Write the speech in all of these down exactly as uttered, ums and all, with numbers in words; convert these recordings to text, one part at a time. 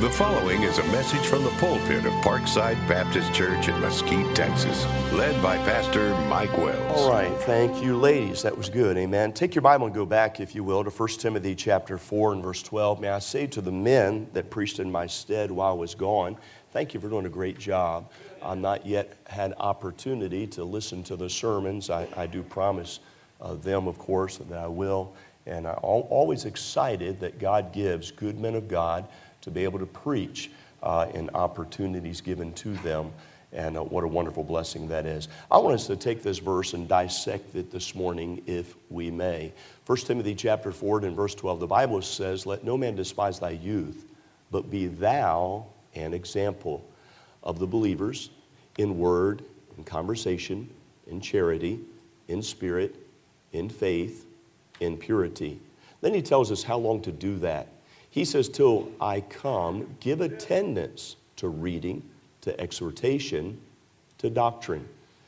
The following is a message from the pulpit of Parkside Baptist Church in Mesquite, Texas, led by Pastor Mike Wells. All right, thank you, ladies. That was good, amen. Take your Bible and go back, if you will, to First Timothy chapter four and verse twelve. May I say to the men that preached in my stead while I was gone, thank you for doing a great job. I've not yet had opportunity to listen to the sermons. I, I do promise uh, them, of course, that I will. And I'm always excited that God gives good men of God to be able to preach uh, and opportunities given to them. And uh, what a wonderful blessing that is. I want us to take this verse and dissect it this morning, if we may. First Timothy chapter four and verse twelve, the Bible says, "Let no man despise thy youth, but be thou an example of the believers in word, in conversation, in charity, in spirit, in faith, in purity." Then he tells us how long to do that. He says, "Till I come, give attendance to reading, to exhortation, to doctrine."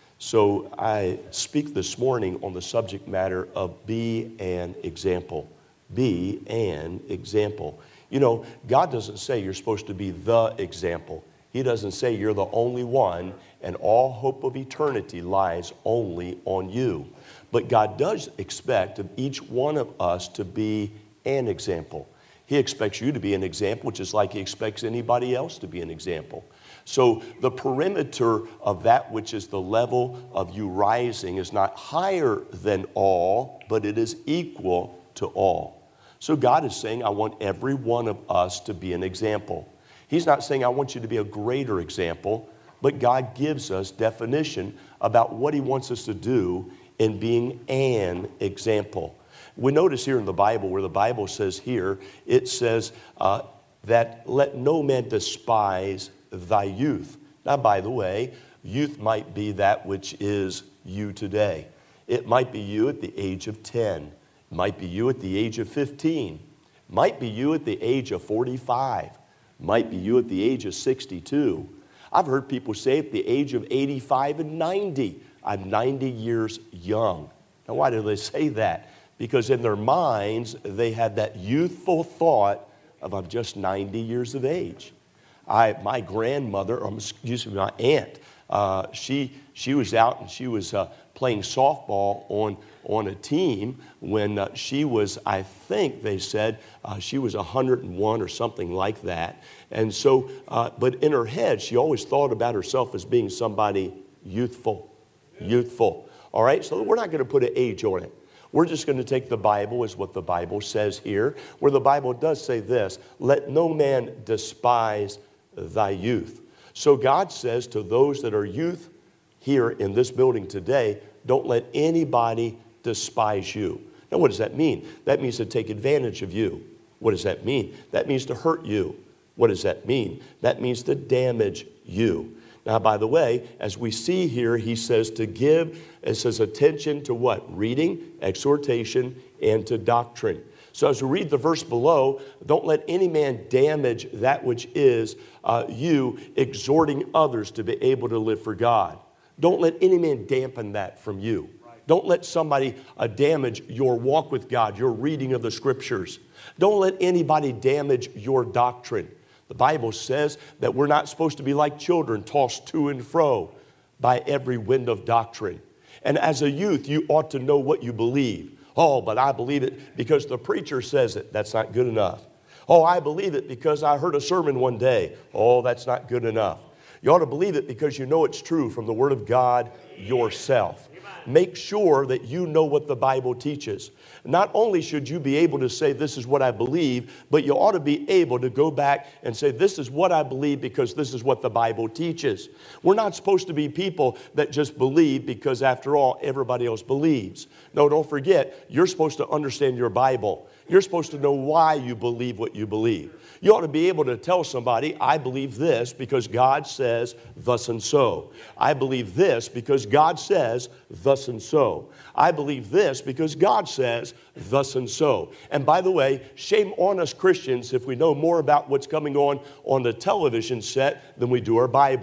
So I speak this morning on the subject matter of be an example. Be an example. You know, God doesn't say you're supposed to be the example. He doesn't say you're the only one and all hope of eternity lies only on you. But God does expect of each one of us to be an example. He expects you to be an example, which is like he expects anybody else to be an example. So the perimeter of that which is the level of you rising is not higher than all, but it is equal to all. So God is saying, I want every one of us to be an example. He's not saying I want you to be a greater example, but God gives us definition about what he wants us to do in being an example. We notice here in the Bible, where the Bible says here, it says uh, that let no man despise thy youth. Now, by the way, youth might be that which is you today. It might be you at the age of ten. It might be you at the age of fifteen. It might be you at the age of forty-five. It might be you at the age of sixty-two. I've heard people say at the age of eighty-five and ninety, I'm ninety years young. Now, why do they say that? Because in their minds, they had that youthful thought of, I'm just ninety years of age. I, my grandmother, or excuse me, my aunt, uh, she, she was out and she was uh, playing softball on, on a team when uh, she was, I think they said, uh, she was one hundred and one or something like that. And so, uh, but in her head, she always thought about herself as being somebody youthful, youthful. All right, so we're not going to put an age on it. We're just going to take the Bible as what the Bible says here, where the Bible does say this, let no man despise thy youth. So God says to those that are youth here in this building today, don't let anybody despise you. Now, what does that mean? That means to take advantage of you. What does that mean? That means to hurt you. What does that mean? That means to damage you. Now, by the way, as we see here, he says to give, it says attention to what? Reading, exhortation, and to doctrine. So as we read the verse below, don't let any man damage that which is uh, you exhorting others to be able to live for God. Don't let any man dampen that from you. Don't let somebody uh, damage your walk with God, your reading of the scriptures. Don't let anybody damage your doctrine. The Bible says that we're not supposed to be like children tossed to and fro by every wind of doctrine. And as a youth, you ought to know what you believe. Oh, but I believe it because the preacher says it. That's not good enough. Oh, I believe it because I heard a sermon one day. Oh, that's not good enough. You ought to believe it because you know it's true from the Word of God yourself. Make sure that you know what the Bible teaches. Not only should you be able to say, this is what I believe, but you ought to be able to go back and say, this is what I believe because this is what the Bible teaches. We're not supposed to be people that just believe because, after all, everybody else believes. No, don't forget, you're supposed to understand your Bible. You're supposed to know why you believe what you believe. You ought to be able to tell somebody, I believe this because God says thus and so. I believe this because God says thus and so. I believe this because God says thus and so. And by the way, shame on us Christians if we know more about what's coming on on the television set than we do our Bible.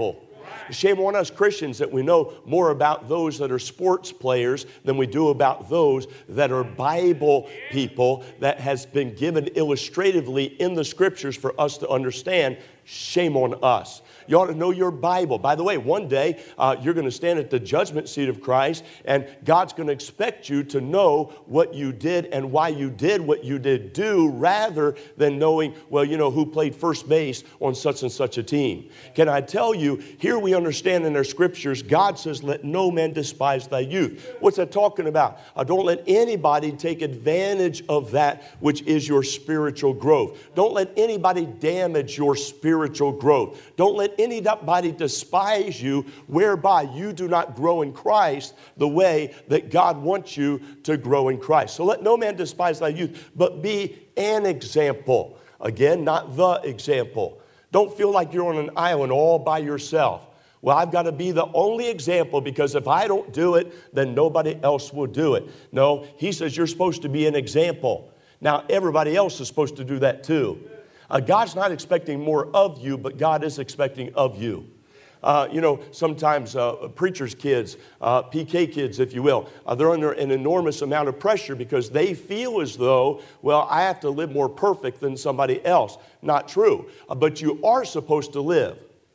Shame on us Christians that we know more about those that are sports players than we do about those that are Bible people that has been given illustratively in the scriptures for us to understand. Shame on us. You ought to know your Bible. By the way, one day uh, you're going to stand at the judgment seat of Christ, and God's going to expect you to know what you did and why you did what you did do, rather than knowing, well, you know, who played first base on such and such a team. Can I tell you, here we understand in our scriptures, God says, let no man despise thy youth. What's that talking about? Uh, don't let anybody take advantage of that which is your spiritual growth. Don't let anybody damage your spiritual growth. Don't let anybody despise you, whereby you do not grow in Christ the way that God wants you to grow in Christ. So let no man despise thy youth, but be an example. Again, not the example. Don't feel like you're on an island all by yourself. Well, I've got to be the only example, because if I don't do it, then nobody else will do it. No, he says you're supposed to be an example. Now, everybody else is supposed to do that too. Uh, God's not expecting more of you, but God is expecting of you. Uh, you know, sometimes uh, preachers' kids, uh, P K kids, if you will, uh, they're under an enormous amount of pressure because they feel as though, well, I have to live more perfect than somebody else. Not true. Uh, but you are supposed to live.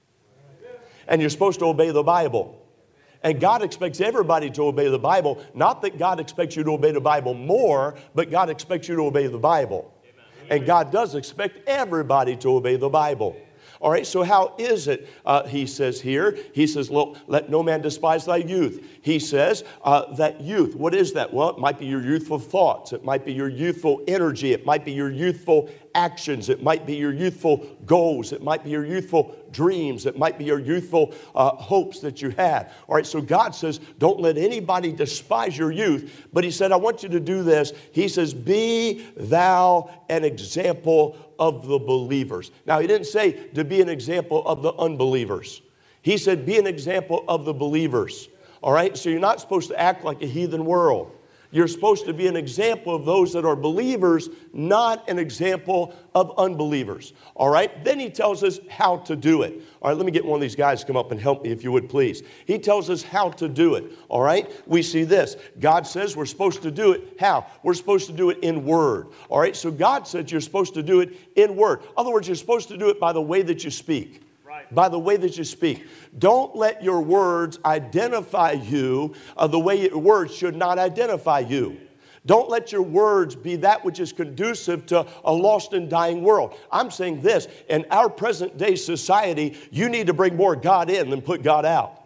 And you're supposed to obey the Bible. And God expects everybody to obey the Bible. Not that God expects you to obey the Bible more, but God expects you to obey the Bible. And God does expect everybody to obey the Bible. All right, so how is it, uh, he says here, he says, look, let no man despise thy youth. He says uh, that youth, what is that? Well, it might be your youthful thoughts. It might be your youthful energy. It might be your youthful actions. It might be your youthful goals. It might be your youthful dreams. It might be your youthful uh, hopes that you had. All right, so God says, don't let anybody despise your youth. But he said, I want you to do this. He says, be thou an example of the believers. Now, he didn't say to be an example of the unbelievers. He said, be an example of the believers. All right, so you're not supposed to act like a heathen world. You're supposed to be an example of those that are believers, not an example of unbelievers. All right? Then he tells us how to do it. All right, let me get one of these guys to come up and help me, if you would, please. He tells us how to do it. All right? We see this. God says we're supposed to do it. How? We're supposed to do it in word. All right? So God said you're supposed to do it in word. In other words, you're supposed to do it by the way that you speak. By the way that you speak. Don't let your words identify you uh, the way your words should not identify you. Don't let your words be that which is conducive to a lost and dying world. I'm saying this, in our present day society, you need to bring more God in than put God out.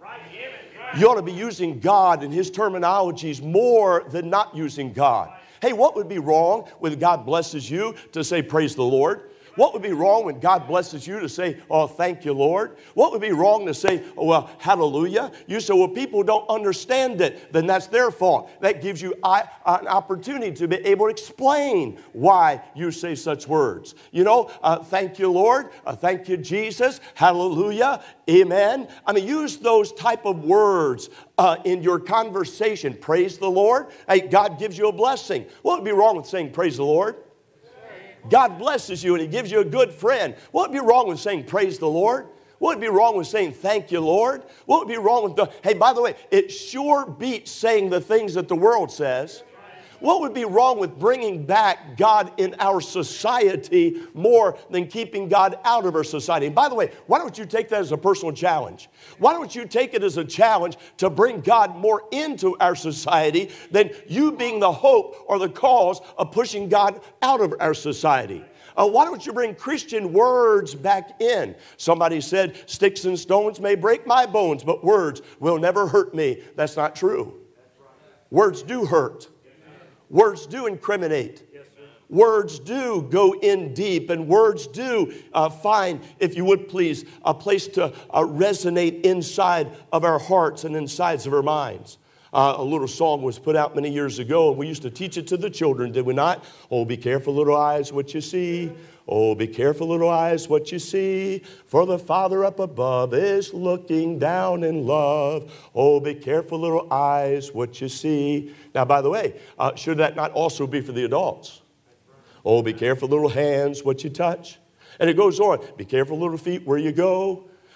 You ought to be using God and his terminologies more than not using God. Hey, what would be wrong when God blesses you to say, praise the Lord? What would be wrong when God blesses you to say, oh, thank you, Lord? What would be wrong to say, oh, well, hallelujah? You say, well, people don't understand it. Then that's their fault. That gives you an opportunity to be able to explain why you say such words. You know, uh, thank you, Lord. Uh, thank you, Jesus. Hallelujah. Amen. I mean, use those type of words uh, in your conversation. Praise the Lord. Hey, God gives you a blessing. What would be wrong with saying praise the Lord? God blesses you and he gives you a good friend. What would be wrong with saying praise the Lord? What would be wrong with saying thank you, Lord? What would be wrong with, the, hey, by the way, it sure beats saying the things that the world says. What would be wrong with bringing back God in our society more than keeping God out of our society? And by the way, why don't you take that as a personal challenge? Why don't you take it as a challenge to bring God more into our society than you being the hope or the cause of pushing God out of our society? Uh, why don't you bring Christian words back in? Somebody said, sticks and stones may break my bones, but words will never hurt me. That's not true. Words do hurt. Words do incriminate. Yes, words do go in deep, and words do uh, find, if you would please, a place to uh, resonate inside of our hearts and insides of our minds. Uh, a little song was put out many years ago, and we used to teach it to the children, did we not? Oh, be careful, little eyes, what you see. Oh, be careful, little eyes, what you see, for the Father up above is looking down in love. Oh, be careful, little eyes, what you see. Now, by the way, uh, should that not also be for the adults? Oh, be careful, little hands, what you touch. And it goes on. Be careful, little feet, where you go.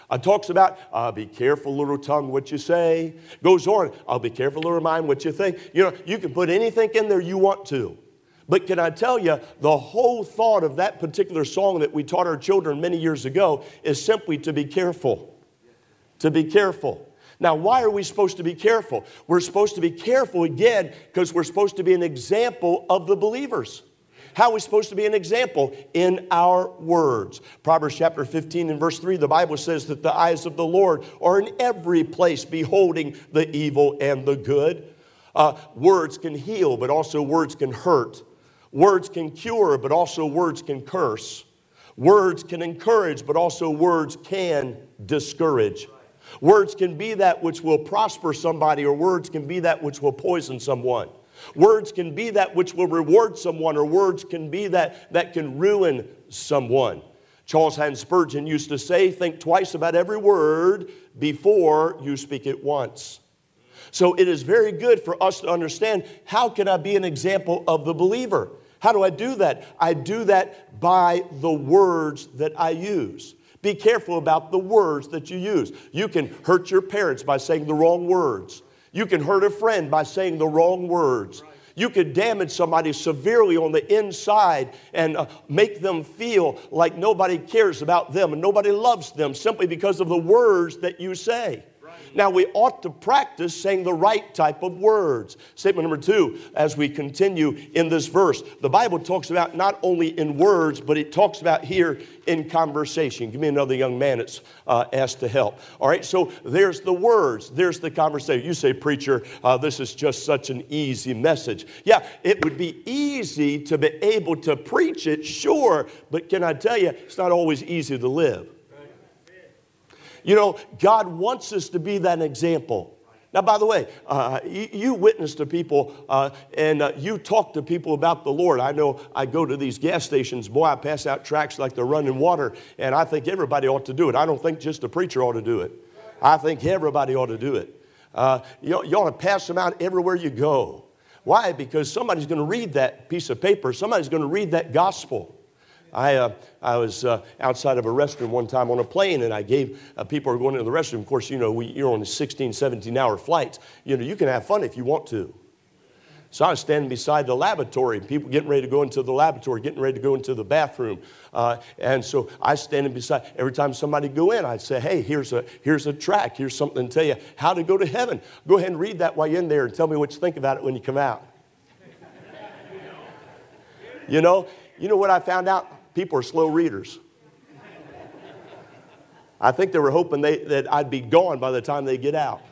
Uh, talks about, uh, be careful, little tongue, what you say. Goes on, I'll be careful, little mind, what you think. You know, you can put anything in there you want to. But can I tell you, the whole thought of that particular song that we taught our children many years ago is simply to be careful. To be careful. Now, why are we supposed to be careful? We're supposed to be careful, again, because we're supposed to be an example of the believers. How are we supposed to be an example? In our words. Proverbs chapter fifteen and verse three, the Bible says that the eyes of the Lord are in every place, beholding the evil and the good. Uh, words can heal, but also words can hurt. Words can cure, but also words can curse. Words can encourage, but also words can discourage. Words can be that which will prosper somebody, or words can be that which will poison someone. Words can be that which will reward someone, or words can be that that can ruin someone. Charles Haddon Spurgeon used to say, think twice about every word before you speak it once. So it is very good for us to understand, how can I be an example of the believer? How do I do that? I do that by the words that I use. Be careful about the words that you use. You can hurt your parents by saying the wrong words. You can hurt a friend by saying the wrong words. You could damage somebody severely on the inside and uh, make them feel like nobody cares about them and nobody loves them simply because of the words that you say. Now, we ought to practice saying the right type of words. Statement number two, as we continue in this verse, the Bible talks about not only in words, but it talks about here in conversation. Give me another young man that's uh, asked to help. All right, so there's the words, there's the conversation. You say, preacher, uh, this is just such an easy message. Yeah, it would be easy to be able to preach it, sure, but can I tell you, it's not always easy to live. You know, God wants us to be that example. Now, by the way, uh, you, you witness to people uh, and uh, you talk to people about the Lord. I know I go to these gas stations. Boy, I pass out tracts like they're running water, and I think everybody ought to do it. I don't think just a preacher ought to do it. I think everybody ought to do it. Uh, you, you ought to pass them out everywhere you go. Why? Because somebody's going to read that piece of paper. Somebody's going to read that gospel. I, uh, I was uh, outside of a restroom one time on a plane, and I gave uh, people who were going into the restroom. Of course, you know, we, you're on a sixteen, seventeen hour flights. You know, you can have fun if you want to. So I was standing beside the lavatory, people getting ready to go into the lavatory, getting ready to go into the bathroom. Uh, and so I was standing beside, every time somebody go in, I'd say, hey, here's a, here's a tract, here's something to tell you how to go to heaven. Go ahead and read that while you're in there and tell me what you think about it when you come out. You know, you know what I found out? People are slow readers. I think they were hoping they, that I'd be gone by the time they get out.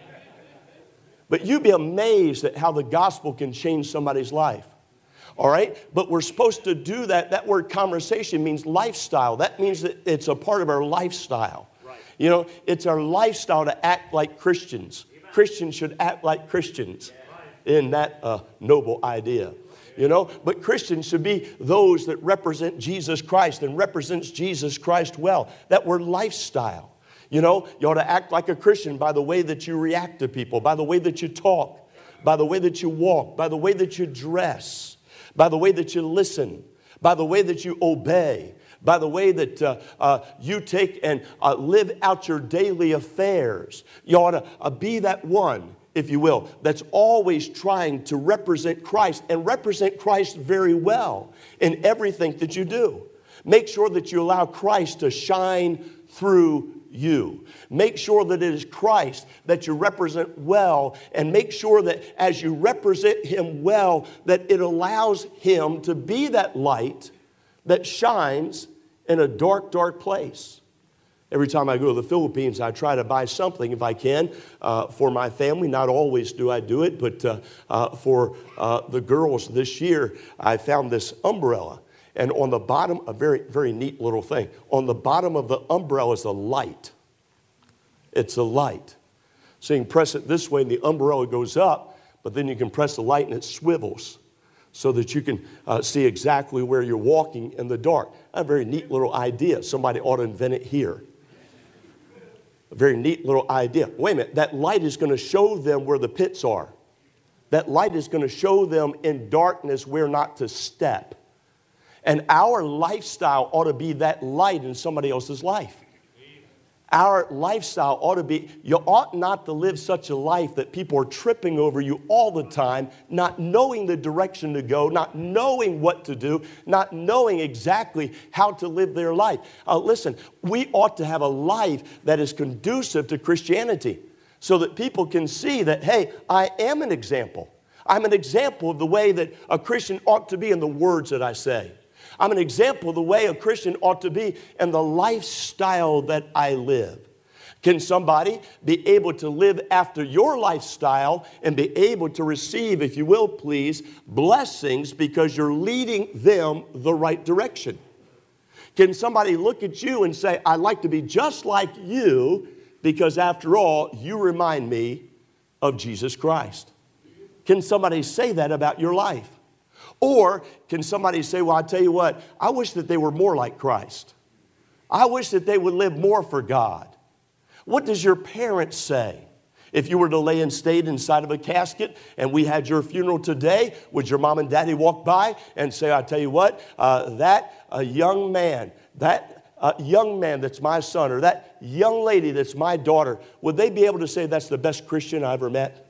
But you'd be amazed at how the gospel can change somebody's life. All right? But we're supposed to do that. That word conversation means lifestyle. That means that it's a part of our lifestyle. Right. You know, it's our lifestyle to act like Christians. Amen. Christians should act like Christians in that uh, noble idea. You know, but Christians should be those that represent Jesus Christ and represents Jesus Christ well. That word lifestyle. You know, you ought to act like a Christian by the way that you react to people, by the way that you talk, by the way that you walk, by the way that you dress, by the way that you listen, by the way that you obey, by the way that uh, uh, you take and uh, live out your daily affairs. You ought to uh, be that one, if you will, that's always trying to represent Christ and represent Christ very well in everything that you do. Make sure that you allow Christ to shine through you. Make sure that it is Christ that you represent well, and make sure that as you represent Him well, that it allows Him to be that light that shines in a dark, dark place. Every time I go to the Philippines, I try to buy something, if I can, uh, for my family. Not always do I do it, but uh, uh, for uh, the girls this year, I found this umbrella. And on the bottom, a very, very neat little thing. On the bottom of the umbrella is a light. It's a light. So you can press it this way, and the umbrella goes up, but then you can press the light, and it swivels so that you can uh, see exactly where you're walking in the dark. A very neat little idea. Somebody ought to invent it here. A very neat little idea. Wait a minute, that light is going to show them where the pits are. That light is going to show them in darkness where not to step. And our lifestyle ought to be that light in somebody else's life. Our lifestyle ought to be, you ought not to live such a life that people are tripping over you all the time, not knowing the direction to go, not knowing what to do, not knowing exactly how to live their life. Uh, listen, we ought to have a life that is conducive to Christianity so that people can see that, hey, I am an example. I'm an example of the way that a Christian ought to be in the words that I say. I'm an example of the way a Christian ought to be and the lifestyle that I live. Can somebody be able to live after your lifestyle and be able to receive, if you will, please, blessings because you're leading them the right direction? Can somebody look at you and say, I'd like to be just like you because after all, you remind me of Jesus Christ? Can somebody say that about your life? Or can somebody say, well, I tell you what, I wish that they were more like Christ. I wish that they would live more for God. What does your parents say? If you were to lay in state inside of a casket and we had your funeral today, would your mom and daddy walk by and say, I tell you what, uh, that uh, young man, that uh, young man that's my son, or that young lady that's my daughter, would they be able to say that's the best Christian I ever met?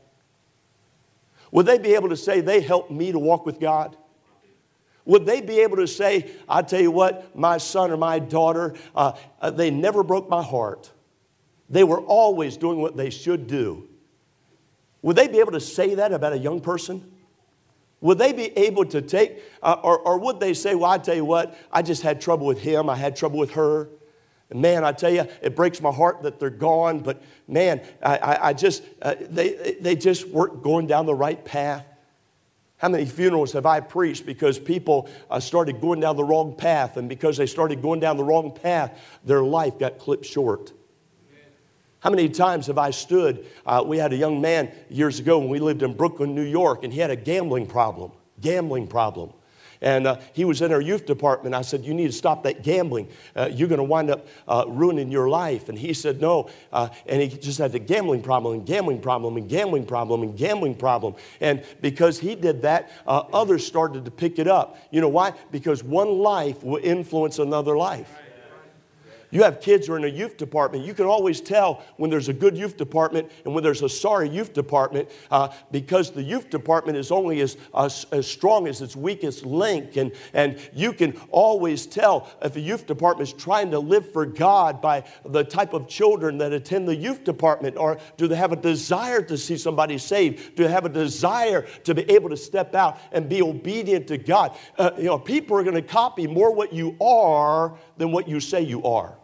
Would they be able to say they helped me to walk with God? Would they be able to say, I tell you what, my son or my daughter, uh, uh, they never broke my heart. They were always doing what they should do. Would they be able to say that about a young person? Would they be able to take, uh, or, or would they say, well, I tell you what, I just had trouble with him, I had trouble with her. And man, I tell you, it breaks my heart that they're gone, but man, I, I, I just, uh, they, they just weren't going down the right path. How many funerals have I preached because people uh, started going down the wrong path, and because they started going down the wrong path, their life got clipped short? How many times have I stood, uh, we had a young man years ago when we lived in Brooklyn, New York, and he had a gambling problem, gambling problem. And uh, he was in our youth department. I said, you need to stop that gambling. Uh, you're going to wind up uh, ruining your life. And he said, no. Uh, and he just had the gambling problem and gambling problem and gambling problem and gambling problem. And because he did that, uh, others started to pick it up. You know why? Because one life will influence another life. You have kids who are in a youth department. You can always tell when there's a good youth department and when there's a sorry youth department uh, because the youth department is only as, as, as strong as its weakest link. And, and you can always tell if a youth department is trying to live for God by the type of children that attend the youth department. Or do they have a desire to see somebody saved? Do they have a desire to be able to step out and be obedient to God? Uh, you know, people are going to copy more what you are than what you say you are.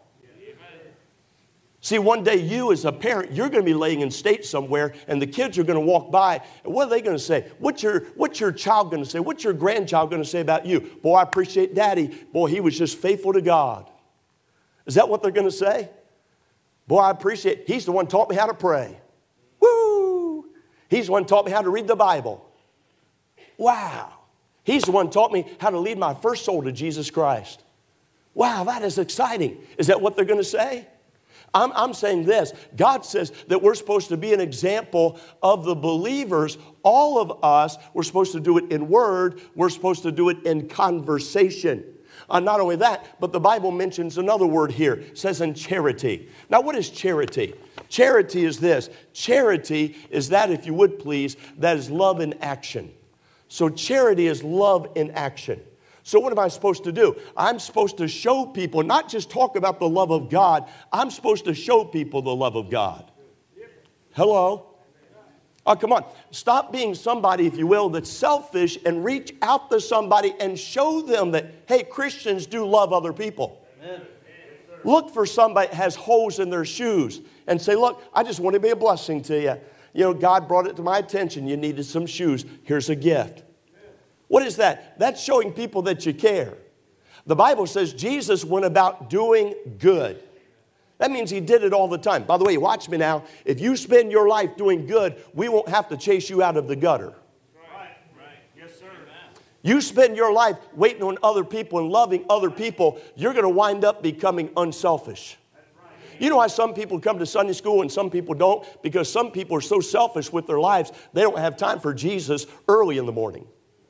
See, one day you as a parent, you're going to be laying in state somewhere and the kids are going to walk by. And what are they going to say? What's your, what's your child going to say? What's your grandchild going to say about you? Boy, I appreciate Daddy. Boy, he was just faithful to God. Is that what they're going to say? Boy, I appreciate, he's the one who taught me how to pray. Woo! He's the one who taught me how to read the Bible. Wow. He's the one who taught me how to lead my first soul to Jesus Christ. Wow, that is exciting. Is that what they're going to say? I'm, I'm saying this. God says that we're supposed to be an example of the believers. All of us, we're supposed to do it in word. We're supposed to do it in conversation. Uh, not only that, but the Bible mentions another word here. It says in charity. Now, what is charity? Charity is this. Charity is that, if you would please, that is love in action. So charity is love in action. So what am I supposed to do? I'm supposed to show people, not just talk about the love of God. I'm supposed to show people the love of God. Hello? Oh, come on. Stop being somebody, if you will, that's selfish and reach out to somebody and show them that, hey, Christians do love other people. Amen. Look for somebody that has holes in their shoes and say, look, I just want to be a blessing to you. You know, God brought it to my attention. You needed some shoes. Here's a gift. What is that? That's showing people that you care. The Bible says Jesus went about doing good. That means he did it all the time. By the way, watch me now. If you spend your life doing good, we won't have to chase you out of the gutter. Right, right. Yes, sir. You spend your life waiting on other people and loving other people, you're going to wind up becoming unselfish. You know why some people come to Sunday school and some people don't? Because some people are so selfish with their lives, they don't have time for Jesus early in the morning.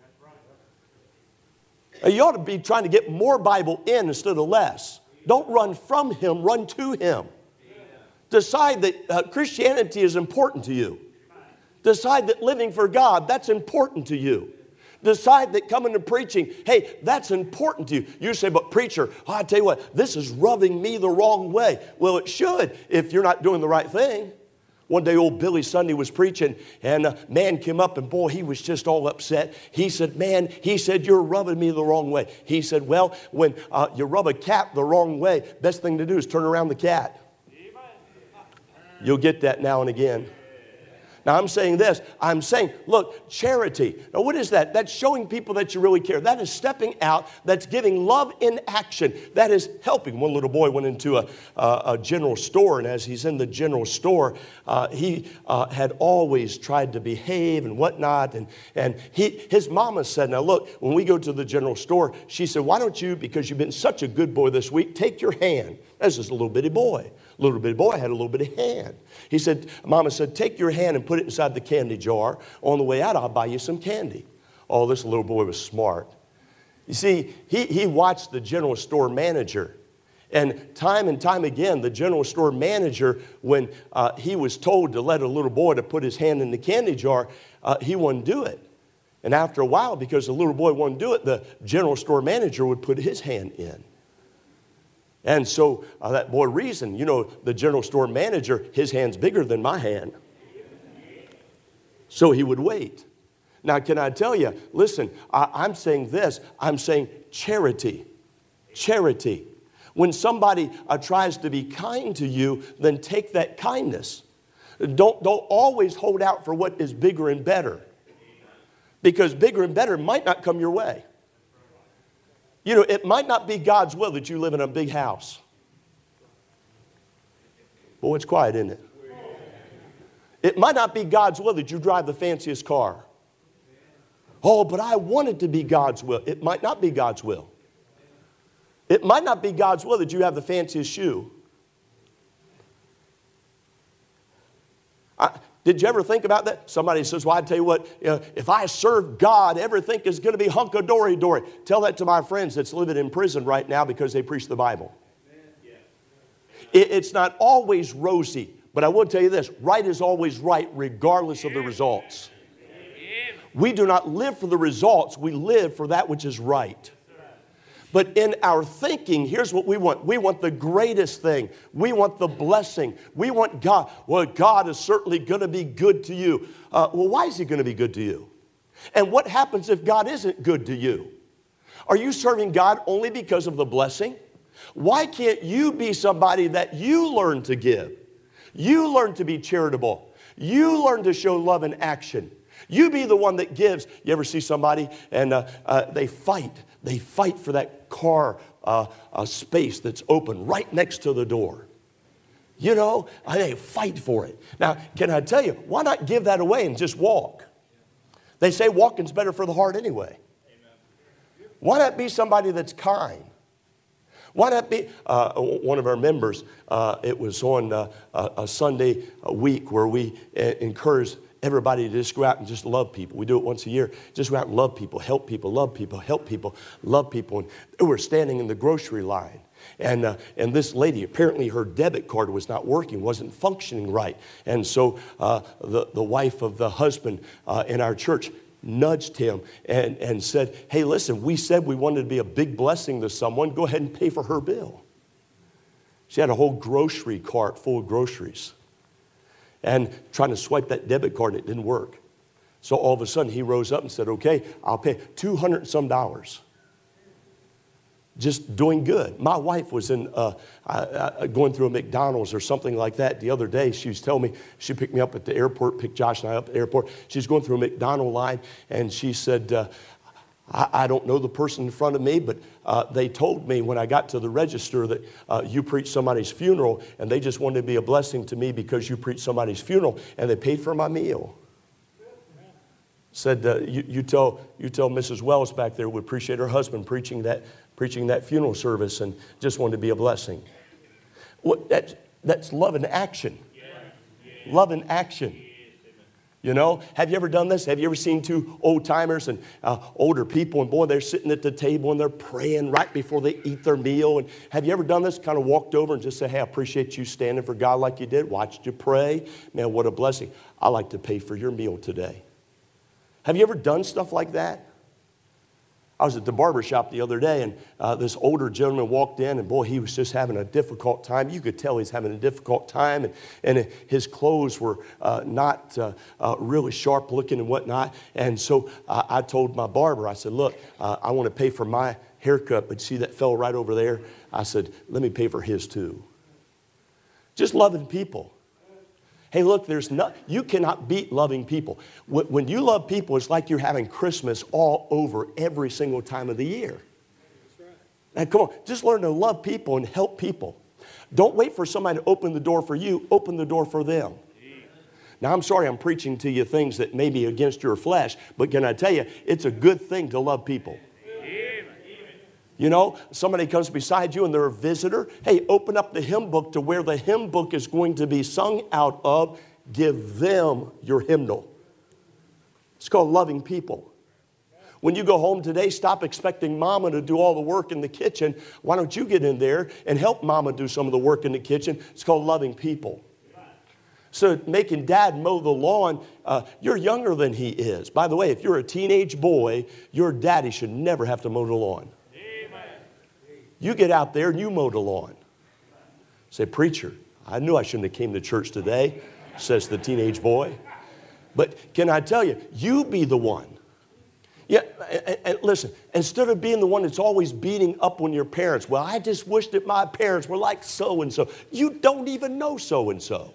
You ought to be trying to get more Bible in instead of less. Don't run from him, run to him. Decide that uh, Christianity is important to you. Decide that living for God, that's important to you. Decide that coming to preaching, hey, that's important to you. You say, but preacher, oh, I tell you what, this is rubbing me the wrong way. Well, it should if you're not doing the right thing. One day old Billy Sunday was preaching, and a man came up, and boy, he was just all upset. He said, man, he said, you're rubbing me the wrong way. He said, well, when uh, you rub a cat the wrong way, best thing to do is turn around the cat. You'll get that now and again. Now, I'm saying this. I'm saying, look, charity. Now, what is that? That's showing people that you really care. That is stepping out. That's giving love in action. That is helping. One little boy went into a, a, a general store, and as he's in the general store, uh, he uh, had always tried to behave and whatnot. And, and he, his mama said, now, look, when we go to the general store, she said, why don't you, because you've been such a good boy this week, take your hand. That's just a little bitty boy. Little bitty boy had a little bitty hand. He said, Mama said, take your hand and put it inside the candy jar. On the way out, I'll buy you some candy. Oh, this little boy was smart. You see, he, he watched the general store manager. And time and time again, the general store manager, when uh, he was told to let a little boy to put his hand in the candy jar, uh, he wouldn't do it. And after a while, because the little boy wouldn't do it, the general store manager would put his hand in. And so uh, that boy reasoned, you know, the general store manager, his hand's bigger than my hand. So he would wait. Now, can I tell you, listen, I, I'm saying this, I'm saying charity. Charity. When somebody uh, tries to be kind to you, then take that kindness. Don't, don't always hold out for what is bigger and better. Because bigger and better might not come your way. You know, it might not be God's will that you live in a big house. Boy, it's quiet, isn't it? It might not be God's will that you drive the fanciest car. Oh, but I want it to be God's will. It might not be God's will. It might not be God's will that you have the fanciest shoe. I, Did you ever think about that? Somebody says, well, I tell you what, you know, if I serve God, everything is going to be hunka-dory-dory. Tell that to my friends that's living in prison right now because they preach the Bible. It, it's not always rosy, but I will tell you this, right is always right regardless of the results. We do not live for the results, we live for that which is right. But in our thinking, here's what we want. We want the greatest thing. We want the blessing. We want God. Well, God is certainly going to be good to you. Uh, well, why is he going to be good to you? And what happens if God isn't good to you? Are you serving God only because of the blessing? Why can't you be somebody that you learn to give? You learn to be charitable. You learn to show love in action. You be the one that gives. You ever see somebody and uh, uh, they fight. They fight for that car uh, uh, space that's open right next to the door. You know, they fight for it. Now, can I tell you, why not give that away and just walk? They say walking's better for the heart anyway. Why not be somebody that's kind? Why not be, uh, one of our members, uh, it was on uh, a Sunday a week where we uh, encouraged everybody to just go out and just love people. We do it once a year. Just go out and love people, help people, love people, help people, love people. And they were standing in the grocery line. And, uh, and this lady, apparently her debit card was not working, wasn't functioning right. And so uh, the, the wife of the husband uh, in our church nudged him and, and said, hey, listen, we said we wanted to be a big blessing to someone. Go ahead and pay for her bill. She had a whole grocery cart full of groceries. And trying to swipe that debit card, it didn't work. So all of a sudden, he rose up and said, okay, I'll pay two hundred and some dollars. Just doing good. My wife was in uh, uh, going through a McDonald's or something like that the other day. She was telling me, she picked me up at the airport, picked Josh and I up at the airport. She was going through a McDonald's line, and she said, uh, I, I don't know the person in front of me, but uh, they told me when I got to the register that uh, you preached somebody's funeral, and they just wanted to be a blessing to me because you preached somebody's funeral, and they paid for my meal. Said, uh, you, you, tell, you tell Missus Wells back there would appreciate her husband preaching that, preaching that funeral service and just wanted to be a blessing. What, that, that's love in action. Love in action. You You know, have you ever done this? Have you ever seen two old timers and uh, older people, and boy, they're sitting at the table and they're praying right before they eat their meal? And have you ever done this? Kind of walked over and just said, hey, I appreciate you standing for God like you did. Watched you pray. Man, what a blessing. I like to pay for your meal today. Have you ever done stuff like that? I was at the barber shop the other day, and uh, this older gentleman walked in, and boy, he was just having a difficult time. You could tell he's having a difficult time, and, and his clothes were uh, not uh, uh, really sharp looking and whatnot. And so uh, I told my barber, I said, look, uh, I want to pay for my haircut, but see that fellow right over there? I said, let me pay for his too. Just loving people. Hey, look, there's not, you cannot beat loving people. When you love people, it's like you're having Christmas all over every single time of the year. Now, come on, just learn to love people and help people. Don't wait for somebody to open the door for you. Open the door for them. Now, I'm sorry I'm preaching to you things that may be against your flesh, but can I tell you, it's a good thing to love people. You know, somebody comes beside you and they're a visitor. Hey, open up the hymn book to where the hymn book is going to be sung out of. Give them your hymnal. It's called loving people. When you go home today, stop expecting mama to do all the work in the kitchen. Why don't you get in there and help mama do some of the work in the kitchen? It's called loving people. So making dad mow the lawn, uh, you're younger than he is. By the way, if you're a teenage boy, your daddy should never have to mow the lawn. You get out there and you mow the lawn. Say, preacher, I knew I shouldn't have came to church today, says the teenage boy. But can I tell you, you be the one. Yeah, and, and listen, instead of being the one that's always beating up on your parents, well, I just wish that my parents were like so-and-so. You don't even know so-and-so.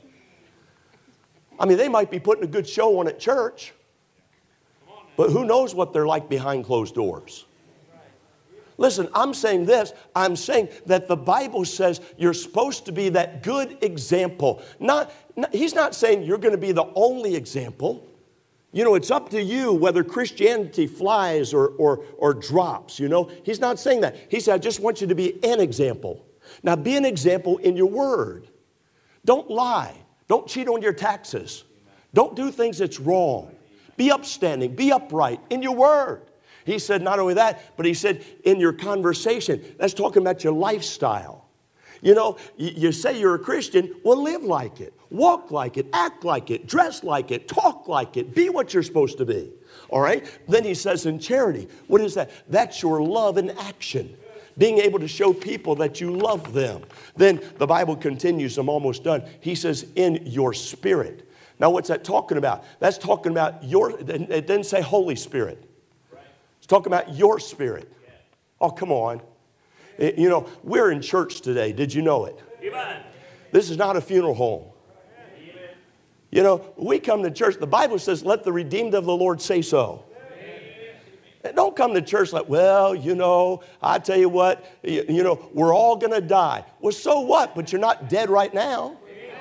I mean, they might be putting a good show on at church, but who knows what they're like behind closed doors. Listen, I'm saying this. I'm saying that the Bible says you're supposed to be that good example. Not, not, he's not saying you're going to be the only example. You know, it's up to you whether Christianity flies or, or, or drops, you know. He's not saying that. He said, I just want you to be an example. Now, be an example in your word. Don't lie. Don't cheat on your taxes. Don't do things that's wrong. Be upstanding. Be upright in your word. He said not only that, but he said in your conversation. That's talking about your lifestyle. You know, you say you're a Christian, well, live like it. Walk like it. Act like it. Dress like it. Talk like it. Be what you're supposed to be. All right? Then he says in charity. What is that? That's your love in action. Being able to show people that you love them. Then the Bible continues. I'm almost done. He says in your spirit. Now, what's that talking about? That's talking about your, it didn't say Holy Spirit. It's talking about your spirit. Oh, come on. You know, we're in church today. Did you know it? Amen. This is not a funeral home. Amen. You know, we come to church. The Bible says, let the redeemed of the Lord say so. Amen. Don't come to church like, well, you know, I tell you what, you, you know, we're all going to die. Well, so what? But you're not dead right now.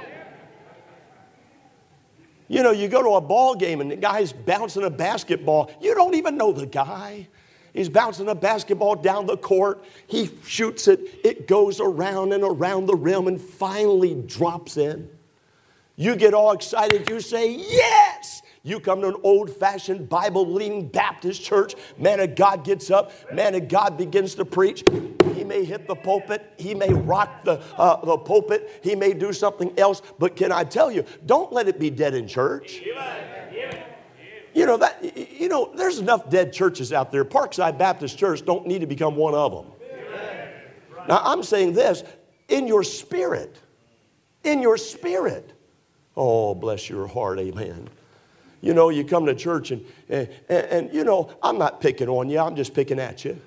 You know, you go to a ball game and the guy's bouncing a basketball. You don't even know the guy. He's bouncing a basketball down the court. He shoots it. It goes around and around the rim and finally drops in. You get all excited. You say, yes! You come to an old-fashioned Bible-leaning Baptist church. Man of God gets up. Man of God begins to preach. He may hit the pulpit. He may rock the, uh, the pulpit. He may do something else. But can I tell you, don't let it be dead in church. You know, that, you know, there's enough dead churches out there. Parkside Baptist Church don't need to become one of them. Now, I'm saying this, in your spirit. In your spirit. Oh, bless your heart, amen. You know, you come to church and, and, and, and, you know, I'm not picking on you. I'm just picking at you.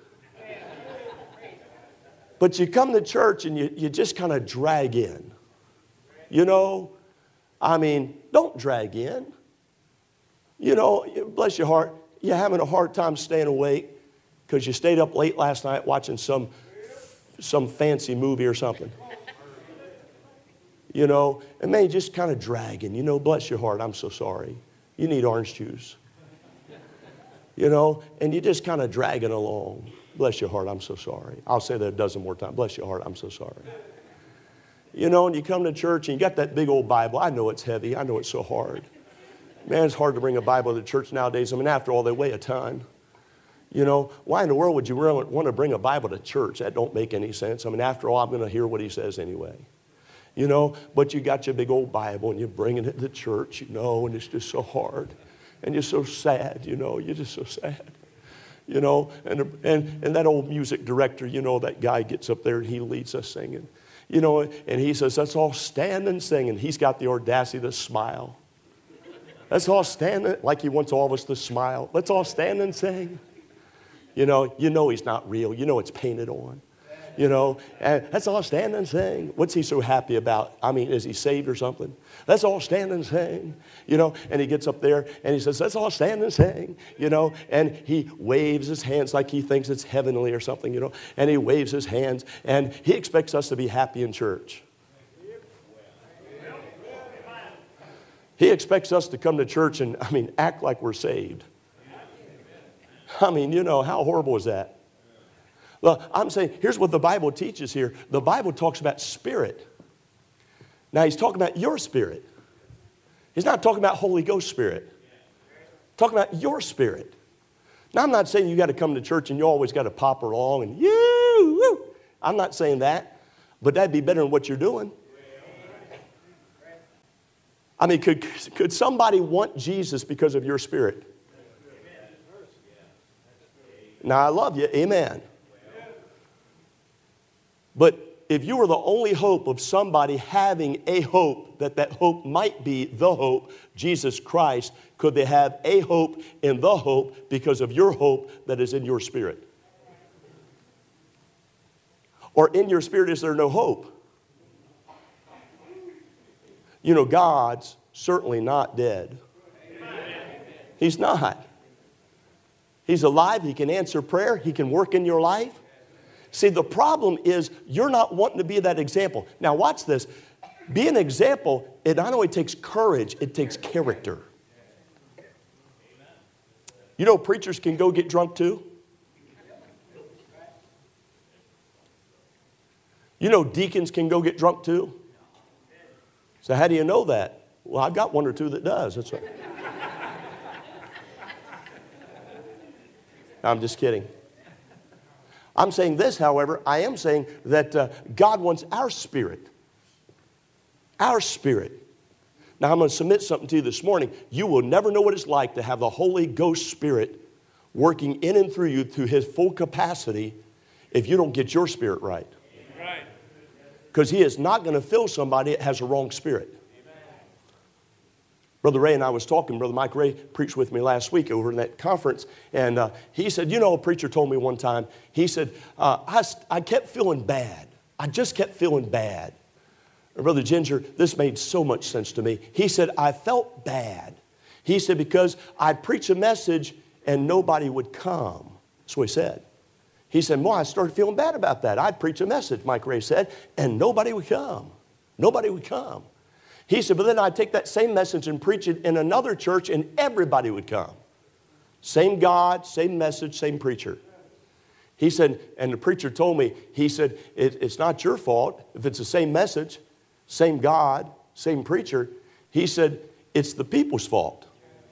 But you come to church and you, you just kind of drag in. You know, I mean, don't drag in. You know, bless your heart, you're having a hard time staying awake because you stayed up late last night watching some, some fancy movie or something. You know, and man, just kind of dragging. You know, bless your heart, I'm so sorry. You need orange juice. You know, and you're just kind of dragging along. Bless your heart, I'm so sorry. I'll say that a dozen more times. Bless your heart, I'm so sorry. You know, and you come to church and you got that big old Bible. I know it's heavy. I know it's so hard. Man, it's hard to bring a Bible to church nowadays. I mean, after all, they weigh a ton. You know, why in the world would you really want to bring a Bible to church? That don't make any sense. I mean, after all, I'm going to hear what he says anyway. You know, but you got your big old Bible and you're bringing it to church, you know, and it's just so hard. And you're so sad, you know, you're just so sad. You know, and, and, and that old music director, you know, that guy gets up there and he leads us singing. You know, and he says, let's all stand and sing. And he's got the audacity to smile. Let's all stand, like he wants all of us to smile. Let's all stand and sing. You know, you know he's not real. You know it's painted on. You know, and let's all stand and sing. What's he so happy about? I mean, is he saved or something? Let's all stand and sing. You know, and he gets up there and he says, let's all stand and sing. You know, and he waves his hands like he thinks it's heavenly or something, you know. And he waves his hands and he expects us to be happy in church. He expects us to come to church and, I mean, act like we're saved. I mean, you know, how horrible is that? Well, I'm saying, here's what the Bible teaches here. The Bible talks about spirit. Now, he's talking about your spirit. He's not talking about Holy Ghost spirit. He's talking about your spirit. Now, I'm not saying you got to come to church and you always got to pop along and you, woo. I'm not saying that. But that'd be better than what you're doing. I mean, could, could somebody want Jesus because of your spirit? Now, I love you. Amen. But if you were the only hope of somebody having a hope, that that hope might be the hope, Jesus Christ, could they have a hope in the hope because of your hope that is in your spirit? Or in your spirit, is there no hope? You know, God's certainly not dead. He's not. He's alive. He can answer prayer. He can work in your life. See, the problem is you're not wanting to be that example. Now, watch this. Be an example, it not only takes courage, it takes character. You know, preachers can go get drunk too. You know, deacons can go get drunk too. So how do you know that? Well, I've got one or two that does. That's right. I'm just kidding. I'm saying this, however, I am saying that uh, God wants our spirit. Our spirit. Now, I'm going to submit something to you this morning. You will never know what it's like to have the Holy Ghost Spirit working in and through you to his full capacity if you don't get your spirit right. Because he is not going to fill somebody that has a wrong spirit. Brother Ray and I was talking. Brother Mike Ray preached with me last week over in that conference. And uh, he said, you know, a preacher told me one time, he said, uh, I, I kept feeling bad. I just kept feeling bad. And Brother Ginger, this made so much sense to me. He said, I felt bad. He said, because I'd preach a message and nobody would come. That's what he said. He said, well, I started feeling bad about that. I'd preach a message, Mike Ray said, and nobody would come. Nobody would come. He said, but then I'd take that same message and preach it in another church and everybody would come. Same God, same message, same preacher. He said, and the preacher told me, he said, it, it's not your fault if it's the same message, same God, same preacher. He said, it's the people's fault.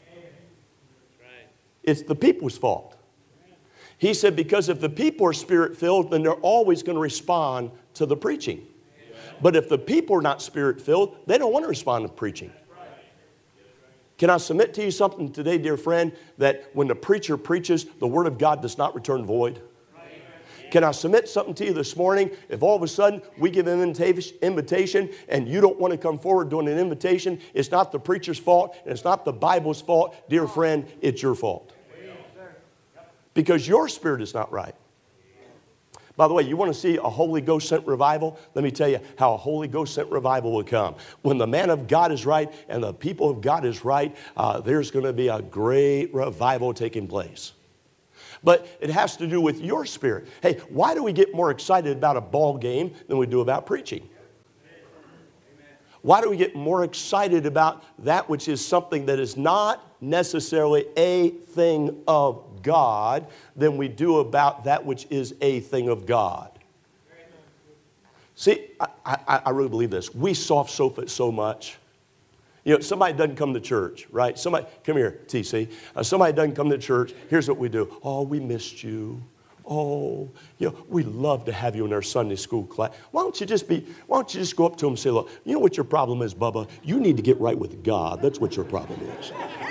It's the people's fault. He said, because if the people are spirit-filled, then they're always going to respond to the preaching. But if the people are not spirit-filled, they don't want to respond to preaching. Can I submit to you something today, dear friend, that when the preacher preaches, the Word of God does not return void? Can I submit something to you this morning? If all of a sudden we give an invitation and you don't want to come forward doing an invitation, it's not the preacher's fault and it's not the Bible's fault. Dear friend, it's your fault. Because your spirit is not right. By the way, you want to see a Holy Ghost sent revival? Let me tell you how a Holy Ghost sent revival will come. When the man of God is right and the people of God is right, uh, there's going to be a great revival taking place. But it has to do with your spirit. Hey, why do we get more excited about a ball game than we do about preaching? Why do we get more excited about that which is something that is not necessarily a thing of God than we do about that which is a thing of God? See, I, I, I really believe this. We soft soap it so much. You know, somebody doesn't come to church, right? Somebody, come here, T C. Uh, somebody doesn't come to church. Here's what we do. Oh, we missed you. Oh, you know, we love to have you in our Sunday school class. Why don't you just be, why don't you just go up to them and say, look, you know what your problem is, Bubba? You need to get right with God. That's what your problem is.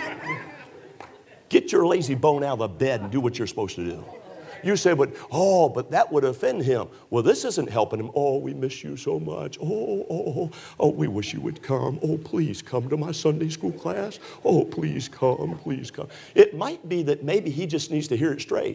Get your lazy bone out of the bed and do what you're supposed to do. You say, but, oh, but that would offend him. Well, this isn't helping him. Oh, we miss you so much. Oh, oh, oh, oh, we wish you would come. Oh, please come to my Sunday school class. Oh, please come, please come. It might be that maybe he just needs to hear it straight.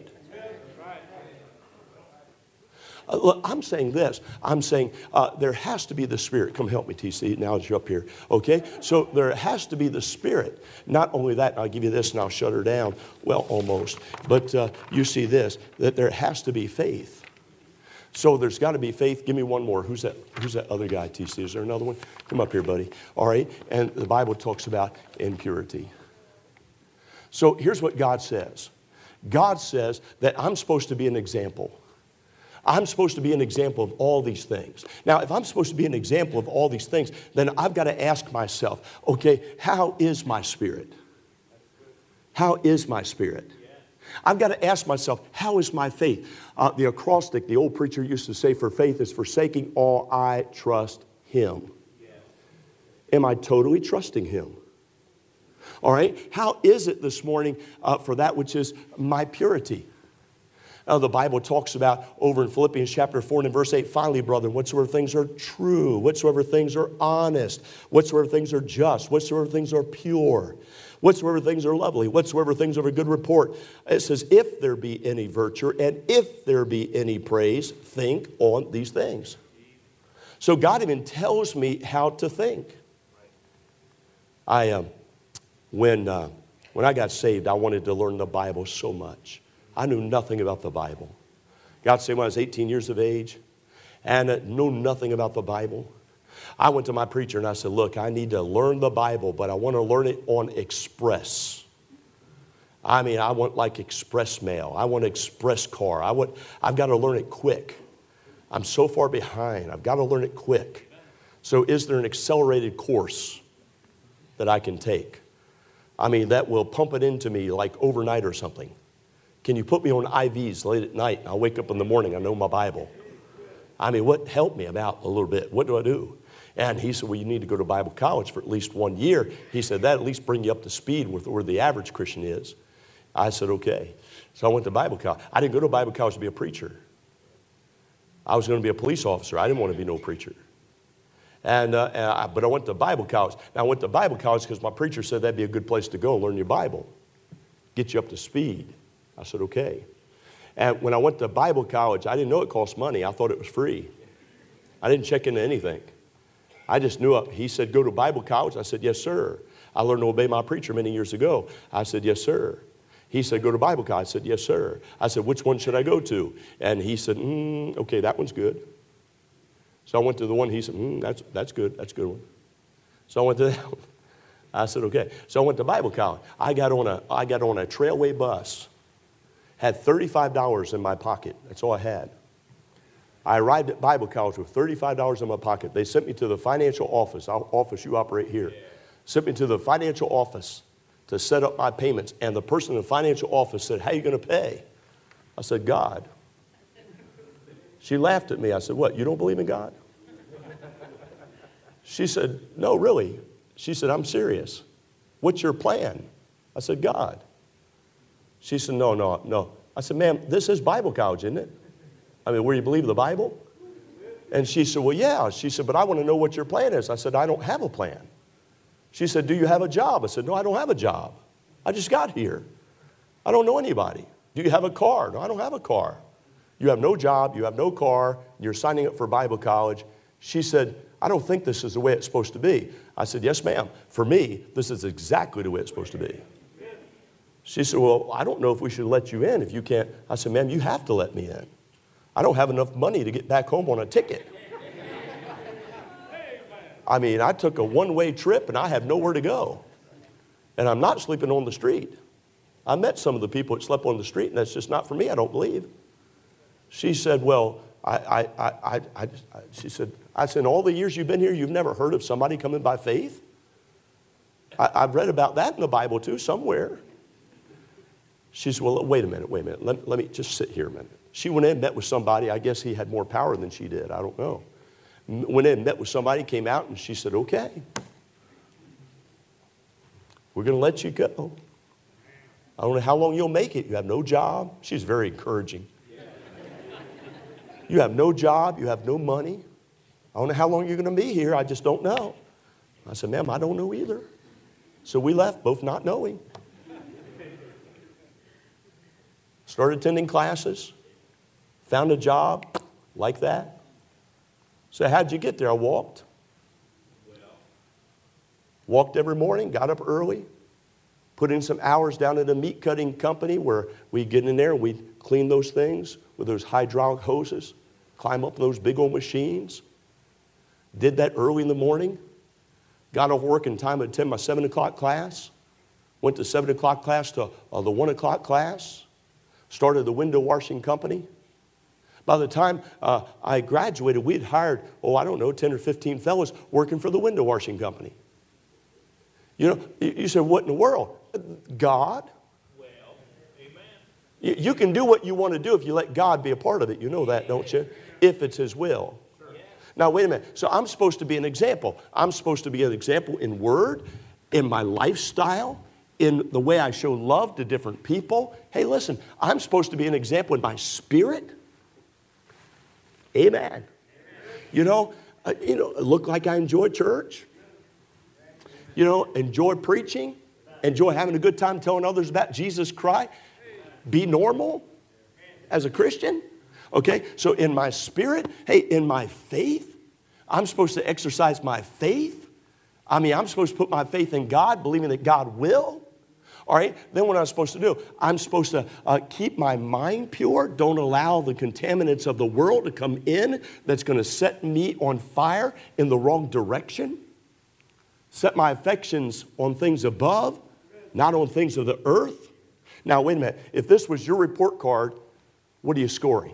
Uh, look, I'm saying this. I'm saying uh, there has to be the Spirit. Come help me, T C, now that you're up here. Okay? So there has to be the Spirit. Not only that, and I'll give you this and I'll shut her down. Well, almost. But uh, you see this, that there has to be faith. So there's got to be faith. Give me one more. Who's that, who's that other guy, T C? Is there another one? Come up here, buddy. All right? And the Bible talks about impurity. So here's what God says. God says that I'm supposed to be an example. I'm supposed to be an example of all these things. Now, if I'm supposed to be an example of all these things, then I've got to ask myself, okay, how is my spirit? How is my spirit? I've got to ask myself, how is my faith? Uh, the acrostic, the old preacher used to say, for faith is forsaking all, I trust Him. Am I totally trusting Him? All right, how is it this morning uh, for that which is my purity? Uh, the Bible talks about over in Philippians chapter four and in verse eight, finally, brethren, whatsoever things are true, whatsoever things are honest, whatsoever things are just, whatsoever things are pure, whatsoever things are lovely, whatsoever things are of a good report. It says, if there be any virtue and if there be any praise, think on these things. So God even tells me how to think. I, um, when, uh, when I got saved, I wanted to learn the Bible so much. I knew nothing about the Bible. God saved when I was eighteen years of age and uh, knew nothing about the Bible. I went to my preacher and I said, look, I need to learn the Bible, but I want to learn it on express. I mean, I want like express mail. I want express car. I want, I've got to learn it quick. I'm so far behind. I've got to learn it quick. So is there an accelerated course that I can take? I mean, that will pump it into me like overnight or something. Can you put me on I Vs late at night? And I'll wake up in the morning, I know my Bible. I mean, what helped me about a little bit? What do I do? And he said, well, you need to go to Bible college for at least one year. He said, that at least bring you up to speed with where the average Christian is. I said, okay. So I went to Bible college. I didn't go to Bible college to be a preacher. I was going to be a police officer. I didn't want to be no preacher. And, uh, and I, but I went to Bible college. Now, I went to Bible college because my preacher said that'd be a good place to go, learn your Bible, get you up to speed. I said, okay. And when I went to Bible college, I didn't know it cost money. I thought it was free. I didn't check into anything. I just knew it. He said, go to Bible college. I said, yes, sir. I learned to obey my preacher many years ago. I said, yes, sir. He said, go to Bible college. I said, yes, sir. I said, which one should I go to? And he said, mm, okay, that one's good. So I went to the one he said, mm, that's, that's good. That's a good one. So I went to that one. I said, okay. So I went to Bible college. I got on a, I got on a Trailway bus. Had thirty-five dollars in my pocket. That's all I had. I arrived at Bible college with thirty-five dollars in my pocket. They sent me to the financial office, our office you operate here. Sent me to the financial office to set up my payments. And the person in the financial office said, how are you going to pay? I said, God. She laughed at me. I said, what, you don't believe in God? She said, no, really. She said, I'm serious. What's your plan? I said, God. She said, no, no, no. I said, ma'am, this is Bible college, isn't it? I mean, where you believe the Bible? And she said, well, yeah. She said, but I want to know what your plan is. I said, I don't have a plan. She said, do you have a job? I said, no, I don't have a job. I just got here. I don't know anybody. Do you have a car? No, I don't have a car. You have no job. You have no car. You're signing up for Bible college. She said, I don't think this is the way it's supposed to be. I said, yes, ma'am. For me, this is exactly the way it's supposed to be. She said, well, I don't know if we should let you in if you can't. I said, ma'am, you have to let me in. I don't have enough money to get back home on a ticket. I mean, I took a one-way trip and I have nowhere to go. And I'm not sleeping on the street. I met some of the people that slept on the street, and that's just not for me, I don't believe. She said, well, I, I, I, I, I she said, I said, in all the years you've been here, you've never heard of somebody coming by faith? I, I've read about that in the Bible too, somewhere. She said, well, wait a minute, wait a minute. Let, let me just sit here a minute. She went in, met with somebody. I guess he had more power than she did. I don't know. Went in, met with somebody, came out, and she said, okay, we're going to let you go. I don't know how long you'll make it. You have no job. She's very encouraging. You have no job. You have no money. I don't know how long you're going to be here. I just don't know. I said, ma'am, I don't know either. So we left, both not knowing. Started attending classes. Found a job like that. So how'd you get there? I walked. Walked every morning, got up early, put in some hours down at a meat cutting company where we'd get in there and we'd clean those things with those hydraulic hoses, climb up those big old machines. Did that early in the morning. Got off work in time to attend my seven o'clock class. Went to seven o'clock class to uh, the one o'clock class. Started the window washing company. By the time uh, I graduated, we'd hired, oh, I don't know, ten or fifteen fellows working for the window washing company. You know, you, you say, what in the world? God. Well, amen. You, you can do what you want to do if you let God be a part of it. You know that, don't you? If it's His will. Sure. Now, wait a minute. So I'm supposed to be an example. I'm supposed to be an example in word, in my lifestyle, in the way I show love to different people. Hey, listen, I'm supposed to be an example in my spirit. Amen. Amen. You know, uh, you know, look like I enjoy church. You know, enjoy preaching. Enjoy having a good time telling others about Jesus Christ. Be normal as a Christian. Okay, so in my spirit, hey, in my faith, I'm supposed to exercise my faith. I mean, I'm supposed to put my faith in God, believing that God will. All right, then what am I supposed to do? I'm supposed to uh, keep my mind pure. Don't allow the contaminants of the world to come in that's going to set me on fire in the wrong direction. Set my affections on things above, not on things of the earth. Now, wait a minute. If this was your report card, what are you scoring?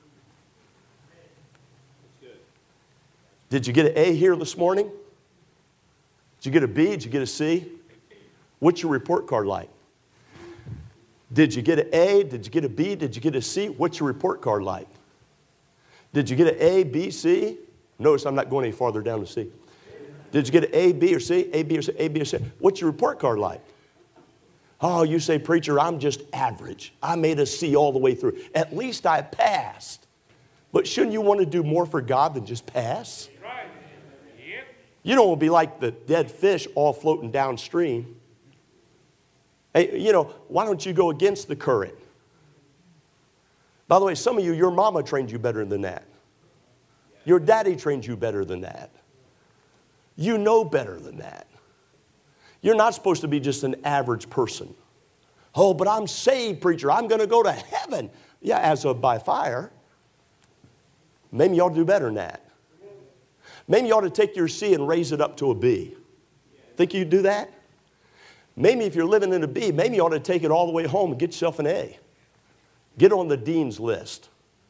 Did you get an A here this morning? Did you get a B? Did you get a C? What's your report card like? Did you get an A? Did you get a B? Did you get a C? What's your report card like? Did you get an A, B, C? Notice I'm not going any farther down to C. Did you get an A, B, or C? A, B, or C? A, B, or C? What's your report card like? Oh, you say, preacher, I'm just average. I made a C all the way through. At least I passed. But shouldn't you want to do more for God than just pass? Right. Yep. You don't want to be like the dead fish all floating downstream. Hey, you know, why don't you go against the current? By the way, some of you, your mama trained you better than that. Your daddy trained you better than that. You know better than that. You're not supposed to be just an average person. Oh, but I'm saved, preacher. I'm going to go to heaven. Yeah, as of by fire. Maybe you ought to do better than that. Maybe you ought to take your C and raise it up to a B. Think you'd do that? Maybe if you're living in a B, maybe you ought to take it all the way home and get yourself an A. Get on the dean's list.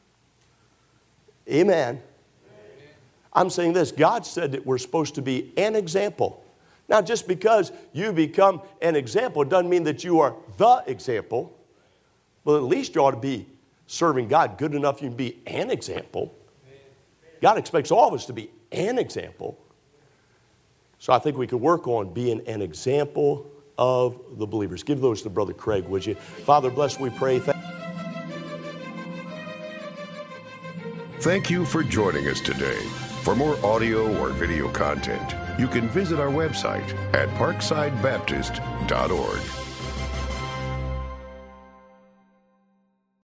Amen. I'm saying this. God said that we're supposed to be an example. Now, just because you become an example doesn't mean that you are the example. Well, at least you ought to be serving God good enough you can be an example. God expects all of us to be an example. So I think we could work on being an example of the believers. Give those to Brother Craig, would you? Father, bless, we pray. Thank Thank you for joining us today. For more audio or video content, you can visit our website at parkside baptist dot org.